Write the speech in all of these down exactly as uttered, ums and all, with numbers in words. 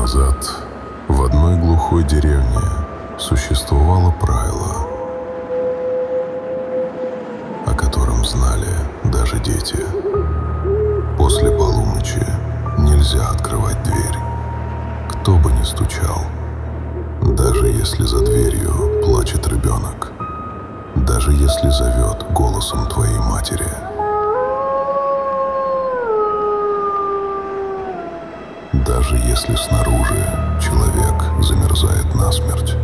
назад в одной глухой деревне существовало правило, о котором знали даже дети. После полуночи нельзя открывать дверь, кто бы ни стучал, даже если за дверью плачет ребенок, даже если зовет голосом твоей матери. Даже если снаружи человек замерзает насмерть.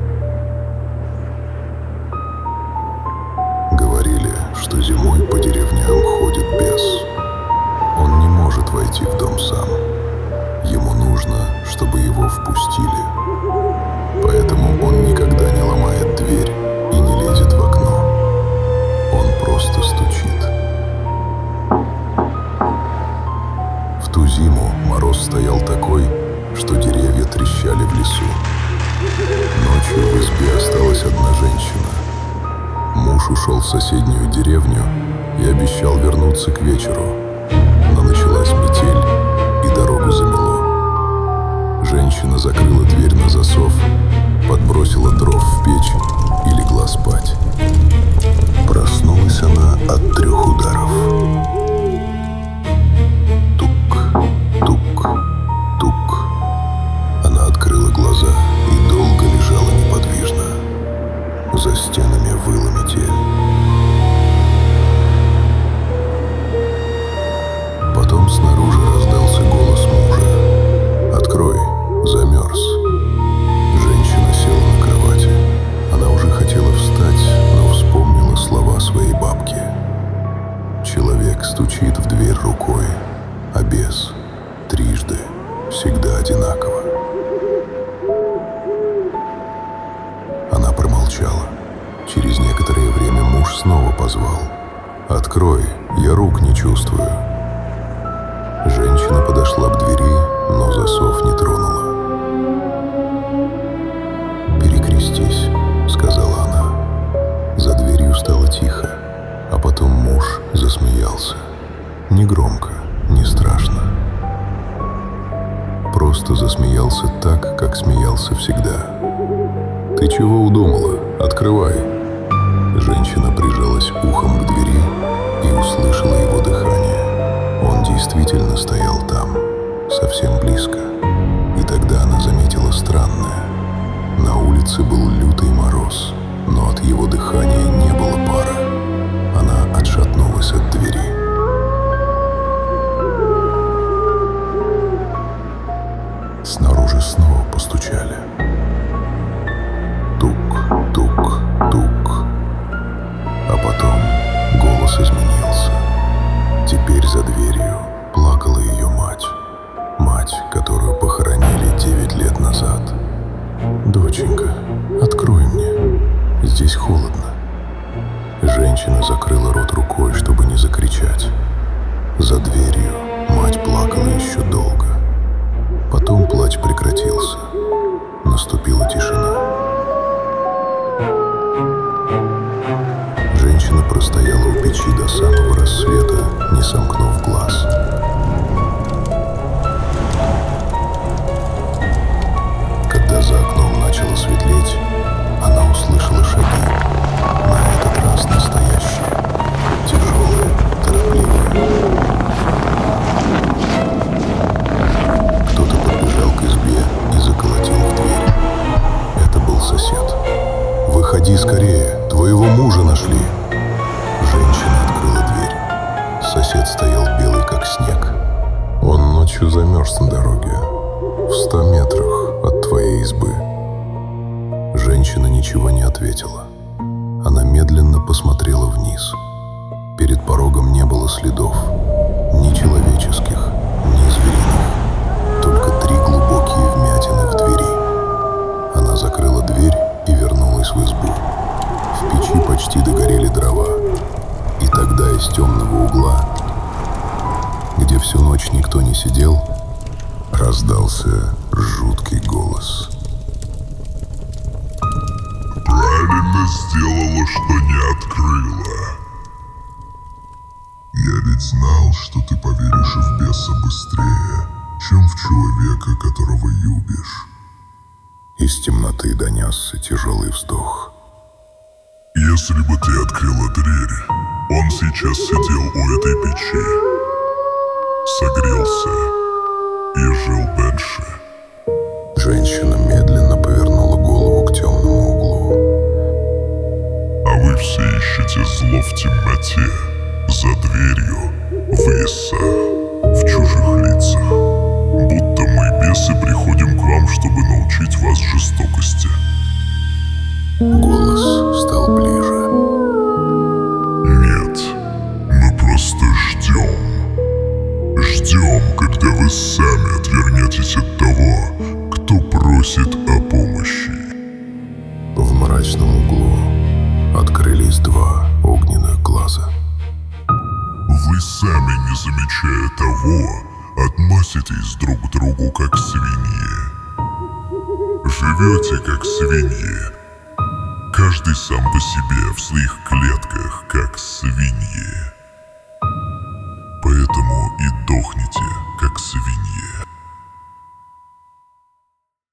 Говорили, что зимой по деревням ходит бес. Он не может войти в дом сам. Ему нужно, чтобы его впустили. Поэтому он никогда не ломает дверь и не лезет в окно. Он просто стучит. В ту зиму мороз стоял такой, что деревья трещали в лесу. Ночью в избе осталась одна женщина. Муж ушел в соседнюю деревню и обещал вернуться к вечеру. Но началась метель, и дорогу замело. Женщина закрыла дверь на засов, подбросила дров в печь и легла спать. Проснулась она от трех ударов. Тук, тук. Она открыла глаза и долго лежала неподвижно. За стенами выла метель. Потом снаружи раздался голос мужа. «Открой, замерз». Женщина села на кровати. Она уже хотела встать, но вспомнила слова своей бабки. Человек стучит в дверь рукой, а бес трижды всегда одинаково. Она промолчала. Через некоторое время муж снова позвал. «Открой, я рук не чувствую». Женщина подошла к двери, но засов не тронула. «Перекрестись», — сказала она. За дверью стало тихо, а потом муж засмеялся. Не громко, не страшно. Просто засмеялся так, как смеялся всегда. «Ты чего удумала? Открывай!» Женщина прижалась ухом к двери и услышала его дыхание. Он действительно стоял там, совсем близко. И тогда она заметила странное. На улице был лютый мороз, но от его дыхания не было пара. Она отшатнулась от двери. Снаружи снова постучали. Тук, тук, тук. А потом голос изменился. Теперь за дверью плакала ее мать. Мать, которую похоронили девять лет назад. «Доченька, открой мне. Здесь холодно». Женщина закрыла рот рукой, чтобы не закричать. За дверью мать плакала еще долго. Потом плач прекратился. Наступила тишина. Женщина простояла у печи до самого рассвета, не сомкнув глаз. Когда за окном начало светлеть, она услышала шаги. На этот раз настоящие, тяжелые, торопливые. Кто-то подбежал к избе и заколотил в дверь. Это был сосед. «Выходи скорее, твоего мужа нашли!» Женщина открыла дверь. Сосед стоял белый, как снег. «Он ночью замерз на дороге, в ста метрах от твоей избы». Женщина ничего не ответила. Она медленно посмотрела вниз. Перед порогом не было следов, ни человеческих, ни звериных. Только три глубокие вмятины в двери. Она закрыла дверь и вернулась в избу. В печи почти догорели дрова. И тогда из темного угла, где всю ночь никто не сидел, раздался жуткий голос. «Правильно сделала, что не открыла. Я ведь знал, что ты поверишь в беса быстрее. чем в человека, которого любишь. Из темноты донесся тяжелый вздох. Если бы ты открыла дверь, он сейчас сидел у этой печи, согрелся и жил дальше. Женщина медленно повернула голову к темному углу. А вы все ищете зло в темноте, за дверью, в леса, в чужих лицах. Будто мы, бесы, приходим к вам, чтобы научить вас жестокости. Голос стал ближе. Нет, мы просто ждем. Ждем, когда вы сами отвернетесь от того, кто просит о помощи. В мрачном углу открылись два огненных глаза. Вы сами, не замечая того, относитесь друг к другу как свиньи. Живете как свиньи. Каждый сам по себе в своих клетках, как свиньи.